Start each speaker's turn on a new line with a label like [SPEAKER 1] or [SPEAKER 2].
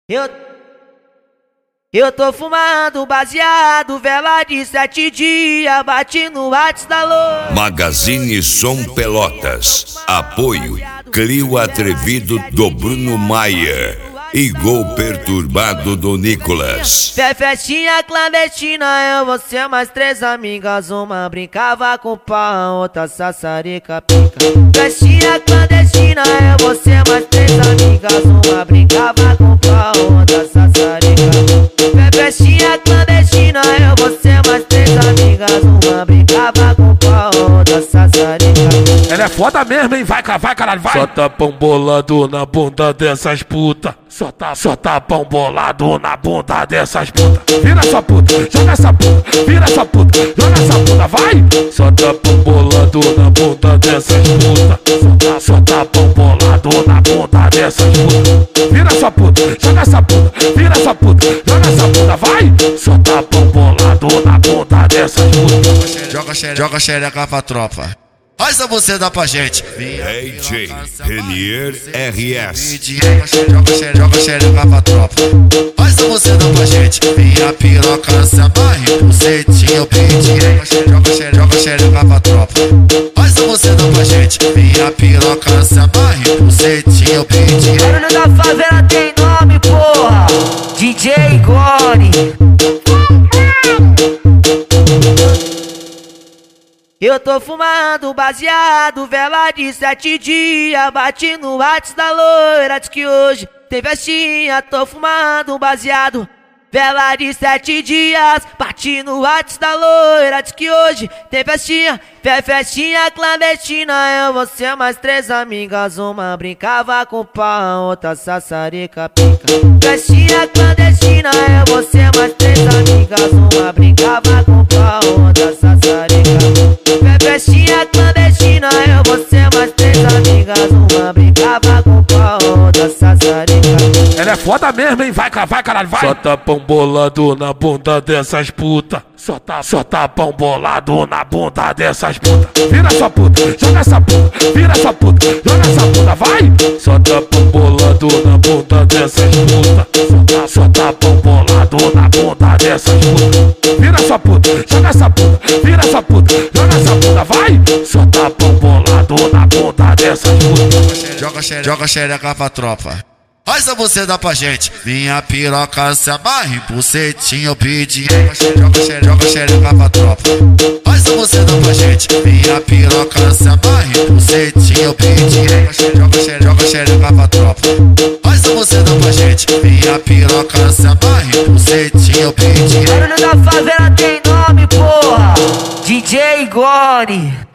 [SPEAKER 1] Eu, eu tô fumando baseado, vela de 7 dias, bate no WhatsApp da lua.
[SPEAKER 2] Magazine Som Pelotas. Apoio Clio Atrevido do Bruno Maia e Gol Perturbado do Nicolas.
[SPEAKER 1] Festinha clandestina, eu, você, mais 3 amigas. Uma brincava com pau, outra sassarica pica. Festinha clandestina, eu, você, mais 3 amigas. Uma brincava com pau, outra sassarica. Festinha clandestina, eu, você, mais 3 amigas. Uma brincava com pau, outra sassarica.
[SPEAKER 3] Ela é foda mesmo, hein? Vai, caralho, vai! Só tapão bolado na bunda dessas puta. Só tapão bolado na bunda dessas puta. Vira essa puta, joga essa puta. Vira essa puta, joga essa puta, vai! Só tapão bolado na bunda dessas puta. Só tapão bolado na bunda dessas puta. Vira essa puta, joga essa puta. Vira essa puta, joga essa puta, vai! Só tapão bolado na bunda dessas puta.
[SPEAKER 4] Joga xereca pra tropa. Faz a você dá pra gente.
[SPEAKER 2] DJ Renier RS.
[SPEAKER 4] Joga xereca pra tropa. Faz a você dá pra gente. Minha piroca se amarre, bucetinha eu pedi. Joga xereca pra tropa. Faz a você dá pra gente. Minha piroca se amarre, bucetinha eu pedi.
[SPEAKER 1] Barulho da favela tem nome, porra. DJ Gone. Eu tô fumando baseado, vela de 7 dias, bate no WhatsApp da loira, diz que hoje tem festinha. Tô fumando baseado, vela de 7 dias, bate no WhatsApp da loira, diz que hoje tem festinha. Festinha clandestina, eu, você, mais 3 amigas. Uma brincava com pau, outra sassarica pica. Festinha clandestina, eu, você, mais 3 amigas. Uma brincava com pau, outra sassarica. Festinha clandestina, eu, você, mais 3 amigas. Uma brincava com pau, outra sassarica.
[SPEAKER 3] Ela é foda mesmo, hein? Vai, caralho, vai! Só tapão bolado na bunda dessas puta. Só tapão bolado na bunda dessas puta. Vira essa puta, joga essa puta. Vira essa puta, joga essa puta, vai! Só tapão bolado na bunda dessas puta. Só tapão bolado na bunda dessas puta. Vira essa puta, joga essa puta. Vira essa puta, joga essa puta, vai! Só tapão bolado na bunda dessas puta.
[SPEAKER 4] Joga xereca pra tropa. Faz a você dá pra gente. Minha piroca se amarre, bucetinha eu pedi. Joga xereca pra tropa. Faz a você dá pra gente. Minha piroca se amarre, bucetinha eu pedi. Joga xereca pra tropa. Faz a você dá pra gente. Minha piroca se amarre, bucetinha eu pedi.
[SPEAKER 1] Barulho da favela tem nome, porra. DJ Gone.